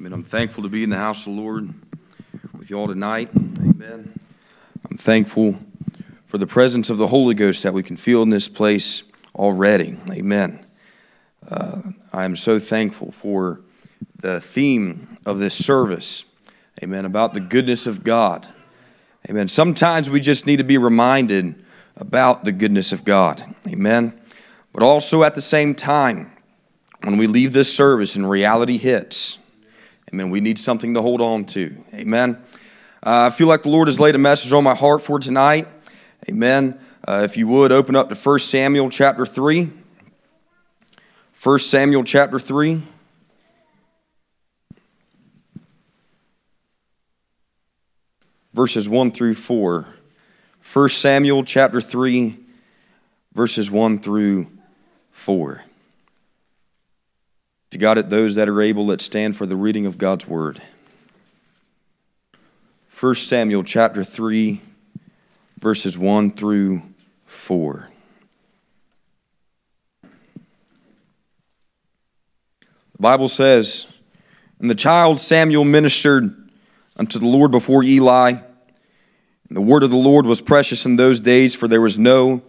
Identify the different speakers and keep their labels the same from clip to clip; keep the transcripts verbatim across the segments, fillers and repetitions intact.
Speaker 1: Amen. I'm thankful to be in the house of the Lord with you all tonight. Amen. I'm thankful for the presence of the Holy Ghost that we can feel in this place already. Amen. Uh, I am so thankful for the theme of this service. Amen. About the goodness of God. Amen. Sometimes we just need to be reminded about the goodness of God. Amen. But also at the same time, when we leave this service and reality hits, amen, we need something to hold on to. Amen. Uh, I feel like the Lord has laid a message on my heart for tonight. Amen. Uh, if you would, open up to First Samuel chapter three. First Samuel chapter three. Verses one through four. First Samuel chapter three, verses one through four. If you got it, those that are able, let's stand for the reading of God's word. First Samuel chapter three, verses one through four. The Bible says, "And the child Samuel ministered unto the Lord before Eli. And the word of the Lord was precious in those days, for there was no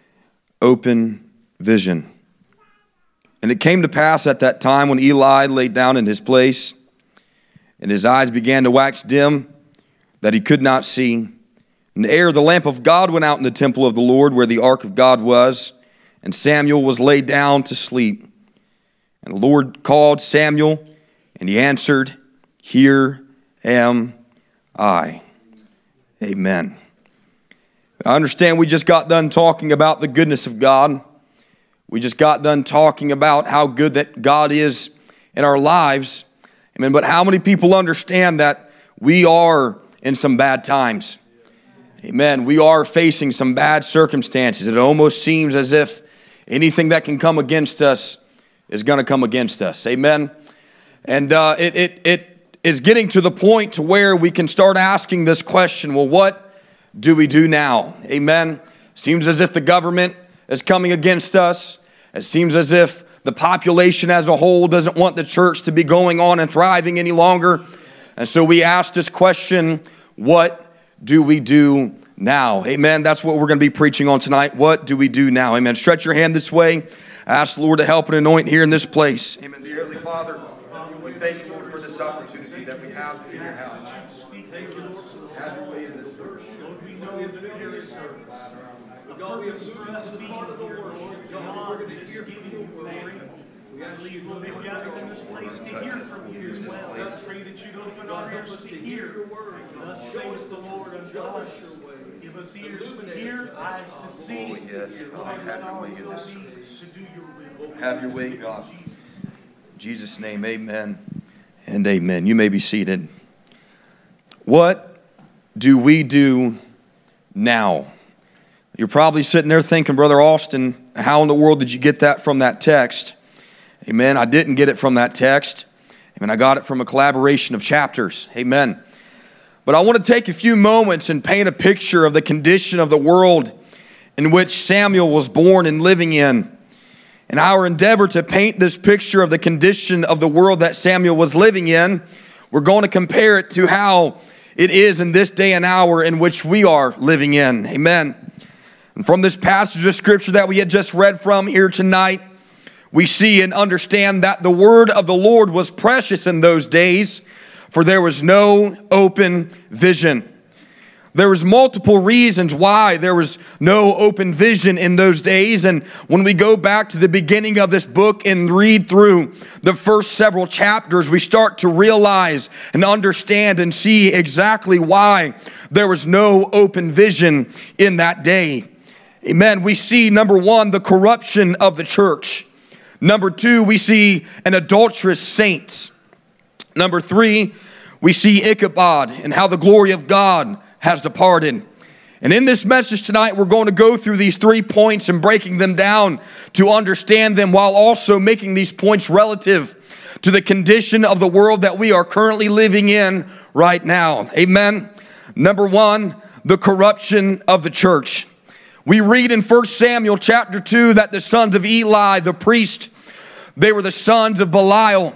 Speaker 1: open vision. And it came to pass at that time when Eli lay down in his place, and his eyes began to wax dim, that he could not see. And ere the lamp of God went out in the temple of the Lord, where the ark of God was, and Samuel was laid down to sleep. And the Lord called Samuel, and he answered, Here am I." Amen. I understand we just got done talking about the goodness of God. We just got done talking about how good that God is in our lives. Amen. But how many people understand that we are in some bad times? Amen. We are facing some bad circumstances. It almost seems as if anything that can come against us is going to come against us. Amen. And uh, it it it is getting to the point to where we can start asking this question, well, what do we do now? Amen. Seems as if the government is coming against us. It seems as if the population as a whole doesn't want the church to be going on and thriving any longer. And so we ask this question, what do we do now? Amen. That's what we're going to be preaching on tonight. What do we do now? Amen. Stretch your hand this way. Ask the Lord to help and anoint here in this place. Amen. Dear Heavenly Father, we thank you, Lord, for this opportunity that we have in your house. Have your way in this service. Lord, we know that there is a God, we have surrounded the part of the world. God, we're going to hear from you, glory. I believe we'll be gathered in this place to hear from you as well. I pray that you'd open our ears to hear your word. Thus saith the Lord unto us. Give us ears to hear, eyes to see. Oh, yes, God, have your way in this service. To do your will. Have your way, God. In Jesus' name, amen and amen. You may be seated. What do we do now? You're probably sitting there thinking, Brother Austin, how in the world did you get that from that text? Amen. I didn't get it from that text. Amen. I got it from a collaboration of chapters. Amen. But I want to take a few moments and paint a picture of the condition of the world in which Samuel was born and living in. In our endeavor to paint this picture of the condition of the world that Samuel was living in, we're going to compare it to how it is in this day and hour in which we are living in. Amen. And from this passage of Scripture that we had just read from here tonight, we see and understand that the word of the Lord was precious in those days, for there was no open vision. There was multiple reasons why there was no open vision in those days. And when we go back to the beginning of this book and read through the first several chapters, we start to realize and understand and see exactly why there was no open vision in that day. Amen. We see, number one, the corruption of the church. Number two, we see an adulterous saint. Number three, we see Ichabod and how the glory of God has departed. And in this message tonight, we're going to go through these three points and breaking them down to understand them, while also making these points relative to the condition of the world that we are currently living in right now. Amen. Number one, the corruption of the church. We read in First Samuel chapter two that the sons of Eli, the priest, they were the sons of Belial.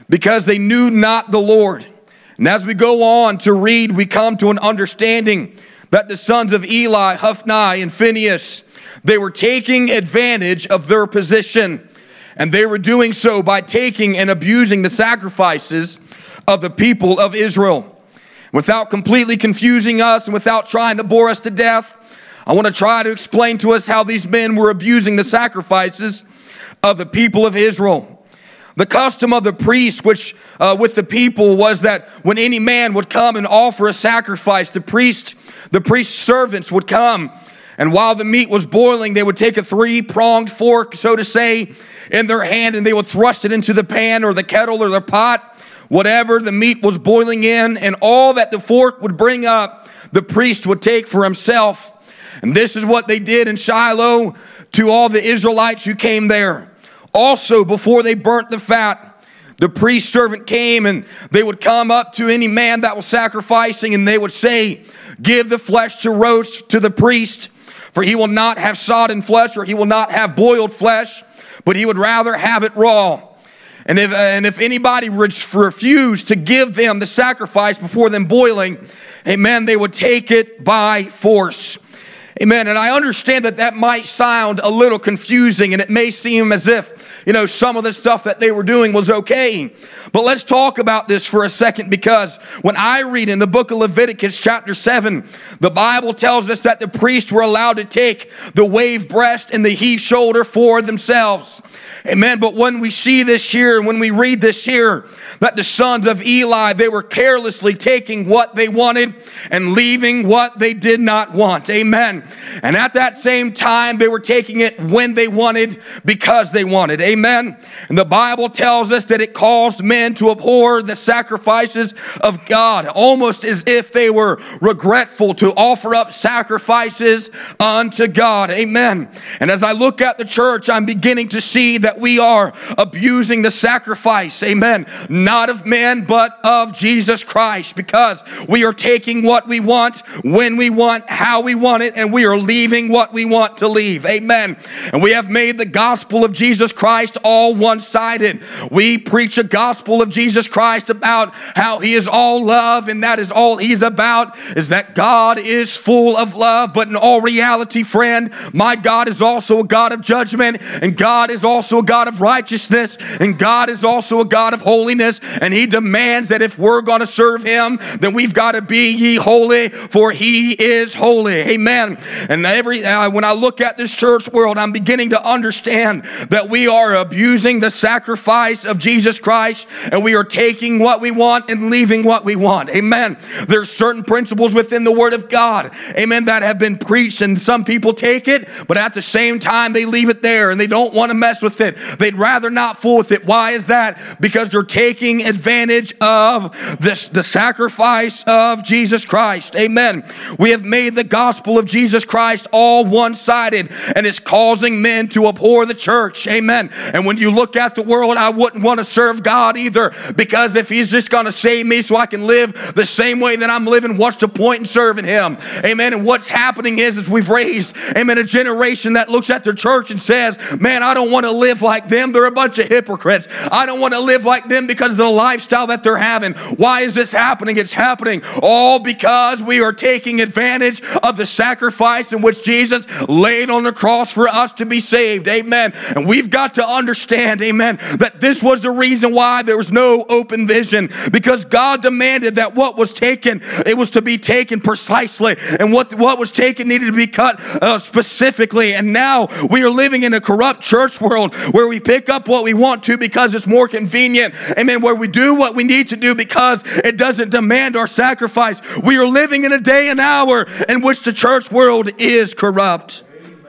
Speaker 1: because they knew not the Lord. And as we go on to read, we come to an understanding that the sons of Eli, Hophni, and Phinehas, they were taking advantage of their position. And they were doing so by taking and abusing the sacrifices of the people of Israel. Without completely confusing us and without trying to bore us to death, I want to try to explain to us how these men were abusing the sacrifices of the people of Israel. The custom of the priest, which uh, with the people, was that when any man would come and offer a sacrifice, the priest, the priest's servants would come, and while the meat was boiling, they would take a three-pronged fork, so to say, in their hand, and they would thrust it into the pan or the kettle or the pot, whatever the meat was boiling in, and all that the fork would bring up, the priest would take for himself. And this is what they did in Shiloh to all the Israelites who came there. Also, before they burnt the fat, the priest servant came, and they would come up to any man that was sacrificing, and they would say, "Give the flesh to roast to the priest, for he will not have sodden flesh, or he will not have boiled flesh, but he would rather have it raw." And if, and if anybody refused to give them the sacrifice before them boiling, amen, they would take it by force. Amen. And I understand that that might sound a little confusing, and it may seem as if, you know, some of the stuff that they were doing was okay. But let's talk about this for a second, because when I read in the book of Leviticus chapter seven, the Bible tells us that the priests were allowed to take the wave breast and the heave shoulder for themselves. Amen. But when we see this here, and when we read this here, that the sons of Eli, they were carelessly taking what they wanted and leaving what they did not want. Amen. And at that same time, they were taking it when they wanted, because they wanted. Amen. And the Bible tells us that it caused men to abhor the sacrifices of God, almost as if they were regretful to offer up sacrifices unto God. Amen. And as I look at the church, I'm beginning to see that we are abusing the sacrifice, amen, not of men, but of Jesus Christ, because we are taking what we want, when we want, how we want it, and we are leaving what we want to leave, amen. And we have made the gospel of Jesus Christ all one-sided. We preach a gospel of Jesus Christ about how he is all love, and that is all he's about, is that God is full of love. But in all reality, friend, my God is also a God of judgment, and God is also a God of righteousness, and God is also a God of holiness, and he demands that if we're going to serve him, then we've got to be ye holy, for he is holy. Amen. And every uh, when I look at this church world, I'm beginning to understand that we are abusing the sacrifice of Jesus Christ, and we are taking what we want and leaving what we want. Amen. There's certain principles within the Word of God, amen, that have been preached, and some people take it, but at the same time, they leave it there, and they don't want to mess with it. They'd rather not fool with it. Why is that? Because they're taking advantage of this, the sacrifice of Jesus Christ. Amen. We have made the gospel of Jesus Christ all one-sided, and it's causing men to abhor the church. Amen. And when you look at the world, I wouldn't want to serve God either, because if he's just going to save me so I can live the same way that I'm living, what's the point in serving him? Amen. And what's happening is, is we've raised, amen, a generation that looks at their church and says, man, I don't want to live like them. They're a bunch of hypocrites. I don't want to live like them because of the lifestyle that they're having. Why is this happening? It's happening all because we are taking advantage of the sacrifice in which Jesus laid on the cross for us to be saved. Amen. And we've got to understand, amen, that this was the reason why there was no open vision, because God demanded that what was taken, it was to be taken precisely, and what, what was taken needed to be cut uh, specifically. And now we are living in a corrupt church world where we pick up what we want to because it's more convenient. Amen. Where we do what we need to do because it doesn't demand our sacrifice. We are living in a day and hour in which the church world is corrupt.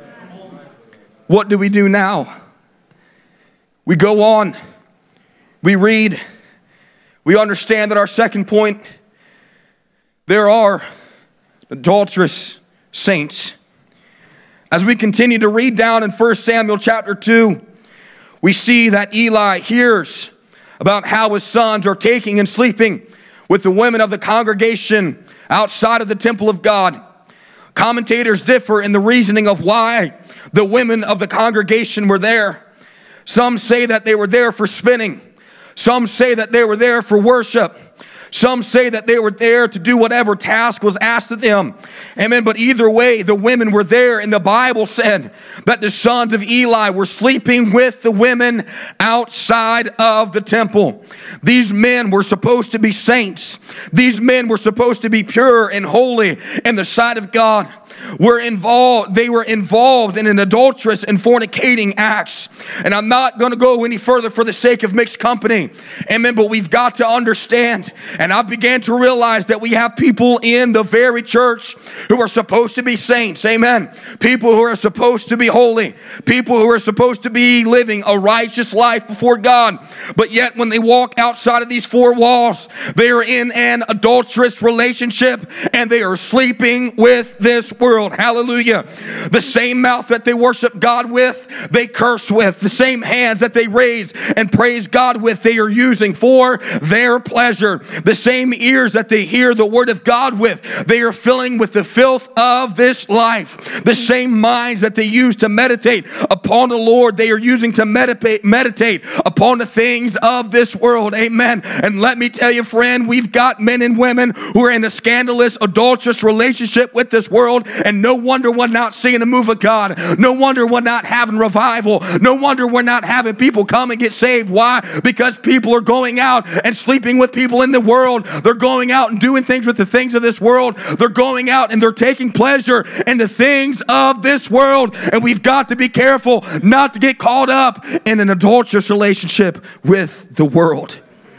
Speaker 1: What do we do now? We go on. We read. We understand that our second point, there are adulterous saints. As we continue to read down in First Samuel chapter two, we see that Eli hears about how his sons are taking and sleeping with the women of the congregation outside of the temple of God. Commentators differ in the reasoning of why the women of the congregation were there. Some say that they were there for spinning. Some say that they were there for worship. Some say that they were there to do whatever task was asked of them. Amen. But either way, the women were there, and the Bible said that the sons of Eli were sleeping with the women outside of the temple. These men were supposed to be saints. These men were supposed to be pure and holy in the sight of God. Were involved, they were involved in an adulterous and fornicating acts. And I'm not going to go any further for the sake of mixed company. Amen. But we've got to understand, and I began to realize that we have people in the very church who are supposed to be saints. Amen. People who are supposed to be holy. People who are supposed to be living a righteous life before God. But yet when they walk outside of these four walls, they are in an adulterous relationship and they are sleeping with this world. Hallelujah. The same mouth that they worship God with, they curse with. The same hands that they raise and praise God with, they are using for their pleasure. The same ears that they hear the word of God with, they are filling with the filth of this life. The same minds that they use to meditate upon the Lord, they are using to meditate, meditate upon the things of this world. Amen. And let me tell you, friend, we've got men and women who are in a scandalous, adulterous relationship with this world. And no wonder we're not seeing a move of God. No wonder we're not having revival. No wonder we're not having people come and get saved. Why? Because people are going out and sleeping with people in the world. They're going out and doing things with the things of this world. They're going out and they're taking pleasure in the things of this world. And we've got to be careful not to get caught up in an adulterous relationship with the world.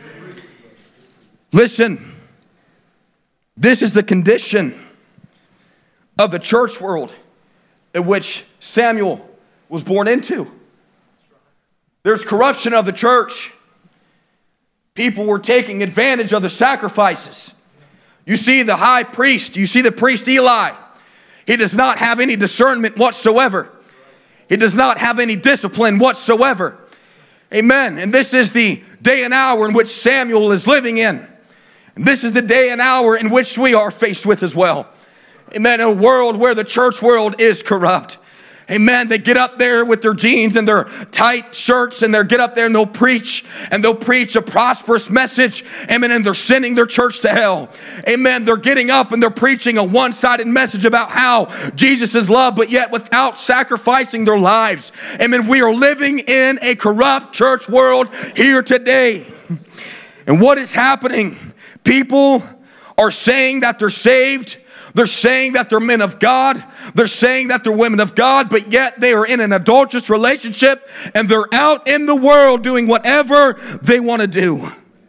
Speaker 1: Listen, this is the condition of the church world in which Samuel was born into. There's corruption of the church. People were taking advantage of the sacrifices. You see the high priest, you see the priest Eli. He does not have any discernment whatsoever. He does not have any discipline whatsoever. Amen. And this is the day and hour in which Samuel is living in. And this is the day and hour in which we are faced with as well. Amen. A world where the church world is corrupt. Amen. They get up there with their jeans and their tight shirts and they get up there and they'll preach and they'll preach a prosperous message. Amen. And they're sending their church to hell. Amen. They're getting up and they're preaching a one-sided message about how Jesus is love, but yet without sacrificing their lives. Amen. We are living in a corrupt church world here today. And what is happening? People are saying that they're saved. They're saying that they're men of God. They're saying that they're women of God, but yet they are in an adulterous relationship and they're out in the world doing whatever they want to do.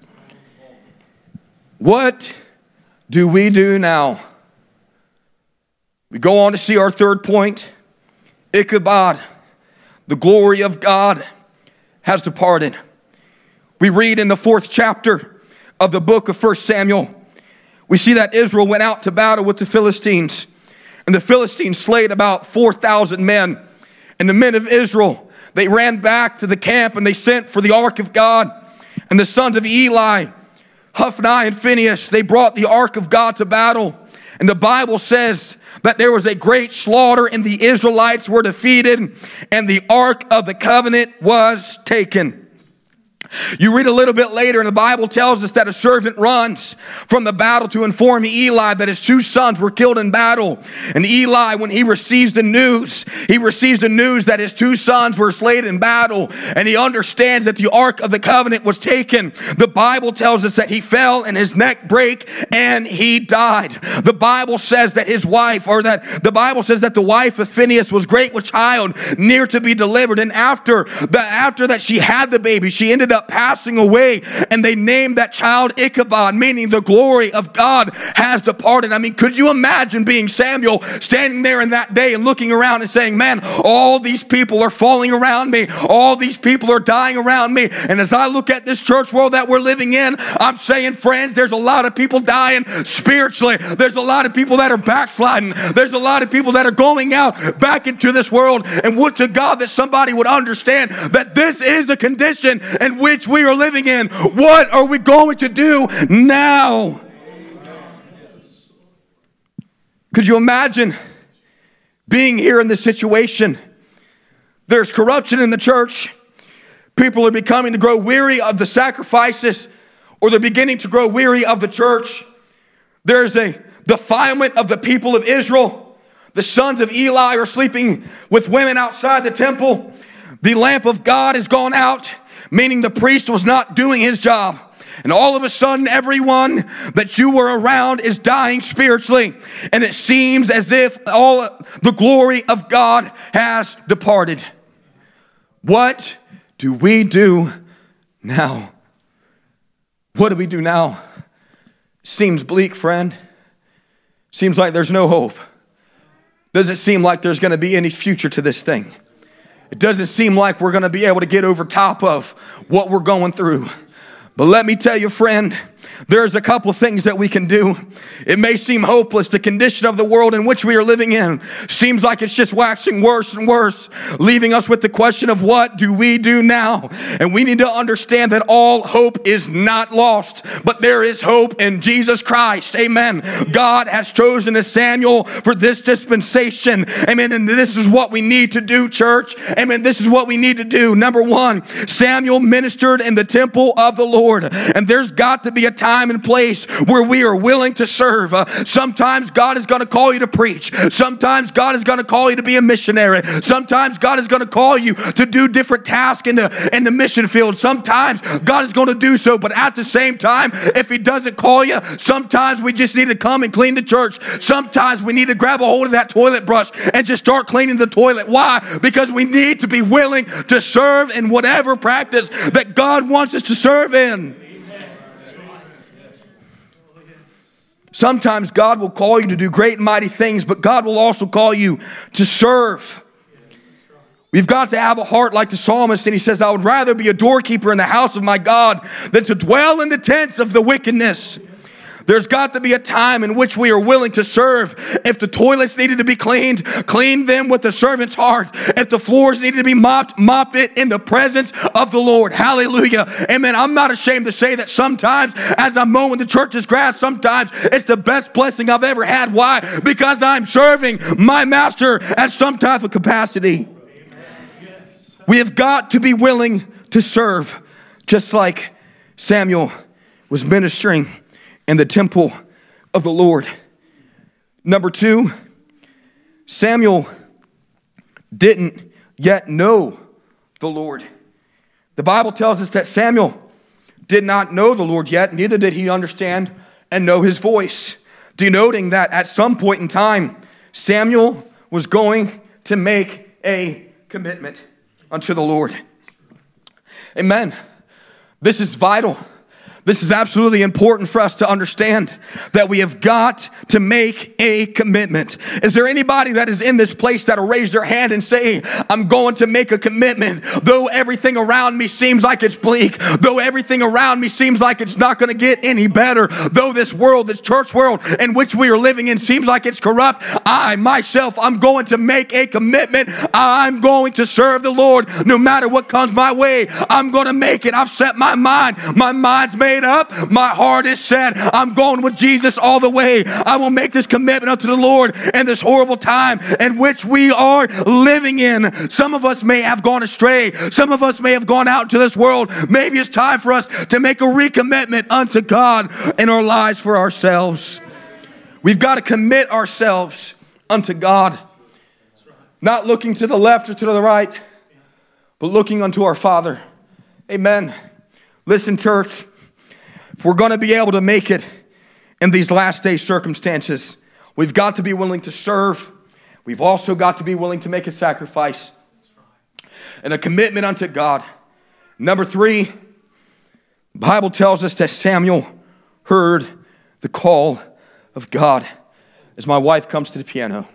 Speaker 1: What do we do now? We go on to see our third point. Ichabod, the glory of God has departed. We read in the fourth chapter of the book of First Samuel, we see that Israel went out to battle with the Philistines. And the Philistines slayed about four thousand men. And the men of Israel, they ran back to the camp and they sent for the ark of God. And the sons of Eli, Hophni and Phinehas, they brought the ark of God to battle. And the Bible says that there was a great slaughter and the Israelites were defeated and the ark of the covenant was taken. You read a little bit later and the Bible tells us that a servant runs from the battle to inform Eli that his two sons were killed in battle. And Eli, when he receives the news, he receives the news that his two sons were slain in battle. And he understands that the Ark of the Covenant was taken. The Bible tells us that he fell and his neck brake and he died. The Bible says that his wife, or that the Bible says that the wife of Phinehas was great with child, near to be delivered. And after, the, after that she had the baby, she ended up passing away, and they named that child Ichabod, meaning the glory of God has departed. I mean, could you imagine being Samuel standing there in that day and looking around and saying, man, all these people are falling around me. All these people are dying around me. And as I look at this church world that we're living in, I'm saying, friends, there's a lot of people dying spiritually. There's a lot of people that are backsliding. There's a lot of people that are going out back into this world. And would to God that somebody would understand that this is the condition in which we are living in. What are we going to do now? Could you imagine being here in this situation? There's corruption in the church. People are becoming to grow weary of the sacrifices, or they're beginning to grow weary of the church. There's a defilement of the people of Israel. The sons of Eli are sleeping with women outside the temple. The lamp of God has gone out, meaning the priest was not doing his job. And all of a sudden, everyone that you were around is dying spiritually. And it seems as if all the glory of God has departed. What do we do now? What do we do now? Seems bleak, friend. Seems like there's no hope. Doesn't seem like there's going to be any future to this thing. It doesn't seem like we're going to be able to get over top of what we're going through. But let me tell you, friend, there's a couple things that we can do. It may seem hopeless. The condition of the world in which we are living in seems like it's just waxing worse and worse, leaving us with the question of what do we do now? And we need to understand that all hope is not lost, but there is hope in Jesus Christ. Amen. God has chosen a Samuel for this dispensation. Amen. And this is what we need to do, church. Amen. This is what we need to do. Number one, Samuel ministered in the temple of the Lord. And there's got to be a time and place where we are willing to serve. Uh, sometimes God is going to call you to preach. Sometimes God is going to call you to be a missionary. Sometimes God is going to call you to do different tasks in the, in the mission field. Sometimes God is going to do so, but at the same time, if he doesn't call you, sometimes we just need to come and clean the church. Sometimes we need to grab a hold of that toilet brush and just start cleaning the toilet. Why? Because we need to be willing to serve in whatever practice that God wants us to serve in. Sometimes God will call you to do great and mighty things, but God will also call you to serve. We've got to have a heart like the psalmist, and he says, I would rather be a doorkeeper in the house of my God than to dwell in the tents of the wickedness. There's got to be a time in which we are willing to serve. If the toilets needed to be cleaned, clean them with the servant's heart. If the floors needed to be mopped, mop it in the presence of the Lord. Hallelujah. Amen. I'm not ashamed to say that sometimes as I'm mowing the church's grass, sometimes it's the best blessing I've ever had. Why? Because I'm serving my master at some type of capacity. We have got to be willing to serve, just like Samuel was ministering in the temple of the Lord. Number two, Samuel didn't yet know the Lord. The Bible tells us that Samuel did not know the Lord yet, neither did he understand and know his voice, denoting that at some point in time, Samuel was going to make a commitment unto the Lord. Amen. This is vital. This is absolutely important for us to understand that we have got to make a commitment. Is there anybody that is in this place that'll raise their hand and say, I'm going to make a commitment, though everything around me seems like it's bleak, though everything around me seems like it's not going to get any better, though this world, this church world in which we are living in seems like it's corrupt, I myself, I'm going to make a commitment. I'm going to serve the Lord no matter what comes my way. I'm going to make it. I've set my mind. My mind's made up. My heart is set. I'm going with Jesus all the way. I will make this commitment up to the Lord in this horrible time in which we are living in. Some of us may have gone astray. Some of us may have gone out into this world. Maybe it's time for us to make a recommitment unto God in our lives for ourselves. We've got to commit ourselves unto God. Not looking to the left or to the right, but looking unto our Father. Amen. Listen, church. If we're going to be able to make it in these last day circumstances, we've got to be willing to serve. We've also got to be willing to make a sacrifice and a commitment unto God. Number three, the Bible tells us that Samuel heard the call of God. As my wife comes to the piano,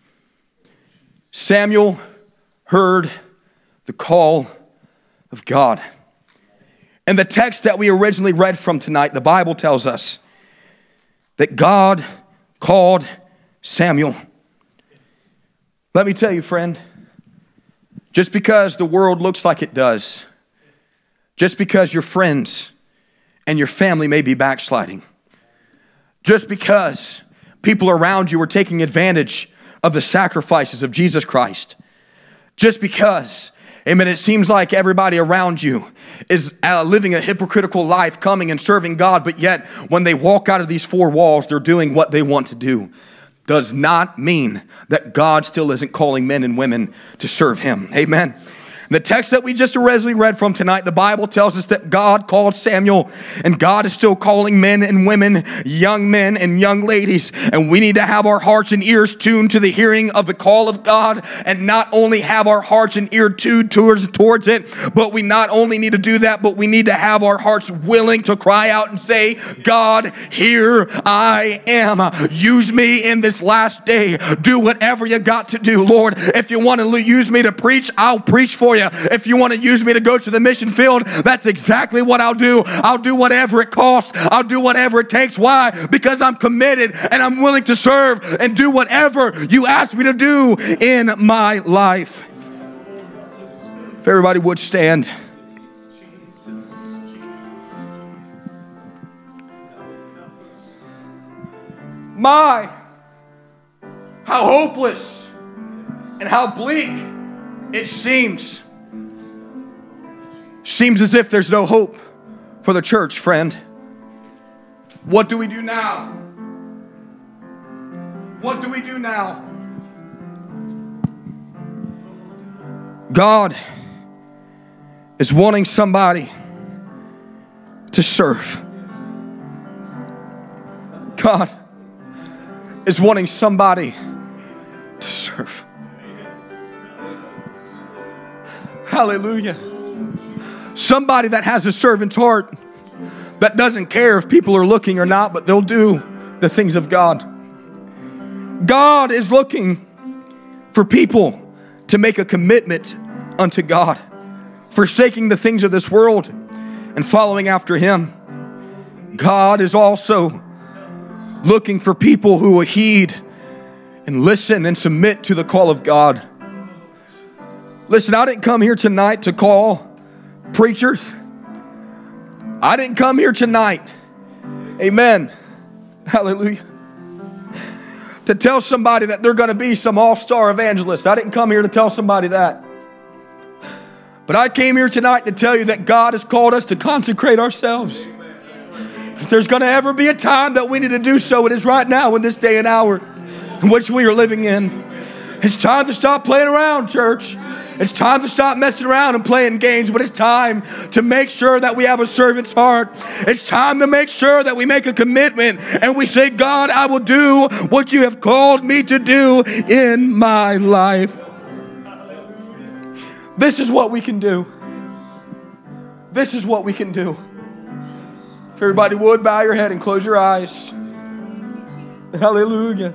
Speaker 1: Samuel heard the call of God. In the text that we originally read from tonight, the Bible tells us that God called Samuel. Let me tell you, friend, just because the world looks like it does, just because your friends and your family may be backsliding, just because people around you are taking advantage of the sacrifices of Jesus Christ, just because Amen. It seems like everybody around you is uh, living a hypocritical life, coming and serving God, but yet when they walk out of these four walls, they're doing what they want to do. Does not mean that God still isn't calling men and women to serve Him. Amen. The text that we just read from tonight, the Bible tells us that God called Samuel, and God is still calling men and women, young men and young ladies. And we need to have our hearts and ears tuned to the hearing of the call of God, and not only have our hearts and ears tuned towards, towards it, but we not only need to do that, but we need to have our hearts willing to cry out and say, God, here I am. Use me in this last day. Do whatever you got to do, Lord. If you want to use me to preach, I'll preach for you. If you want to use me to go to the mission field, that's exactly what I'll do. I'll do whatever it costs. I'll do whatever it takes. Why? Because I'm committed and I'm willing to serve and do whatever you ask me to do in my life. If everybody would stand. My, how hopeless and how bleak it seems. Seems as if there's no hope for the church, friend. What do we do now? What do we do now? God is wanting somebody to serve. God is wanting somebody to serve. Hallelujah. Somebody that has a servant's heart, that doesn't care if people are looking or not, but they'll do the things of God. God is looking for people to make a commitment unto God, forsaking the things of this world and following after Him. God is also looking for people who will heed and listen and submit to the call of God. Listen, I didn't come here tonight to call preachers. I didn't come here tonight, amen, hallelujah, to tell somebody that they're going to be some all-star evangelist. I didn't come here to tell somebody that. But I came here tonight to tell you that God has called us to consecrate ourselves. If there's going to ever be a time that we need to do so, it is right now in this day and hour in which we are living in. It's time to stop playing around, church. It's time to stop messing around and playing games, but it's time to make sure that we have a servant's heart. It's time to make sure that we make a commitment and we say, God, I will do what you have called me to do in my life. This is what we can do. This is what we can do. If everybody would, bow your head and close your eyes. Hallelujah.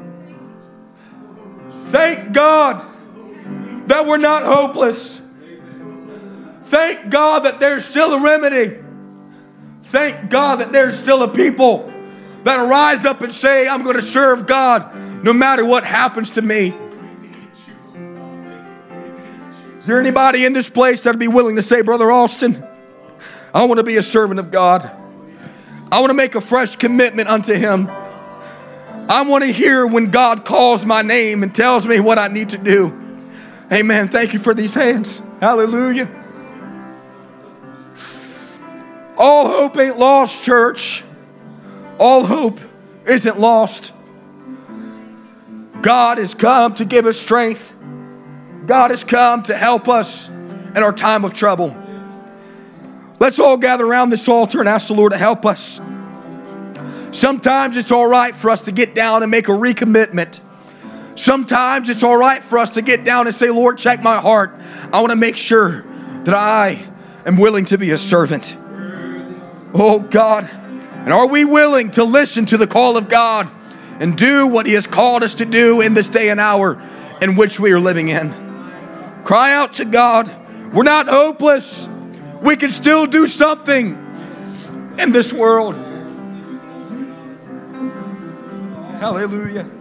Speaker 1: Thank God that we're not hopeless. Thank God that there's still a remedy. Thank God that there's still a people that'll rise up and say, I'm going to serve God no matter what happens to me. Is there anybody in this place that'd be willing to say, Brother Austin, I want to be a servant of God. I want to make a fresh commitment unto Him. I want to hear when God calls my name and tells me what I need to do. Amen. Thank you for these hands. Hallelujah. All hope ain't lost, church. All hope isn't lost. God has come to give us strength. God has come to help us in our time of trouble. Let's all gather around this altar and ask the Lord to help us. Sometimes it's all right for us to get down and make a recommitment. Sometimes it's all right for us to get down and say, Lord, check my heart. I want to make sure that I am willing to be a servant. Oh God, and are we willing to listen to the call of God and do what He has called us to do in this day and hour in which we are living in? Cry out to God. We're not hopeless. We can still do something in this world. Hallelujah.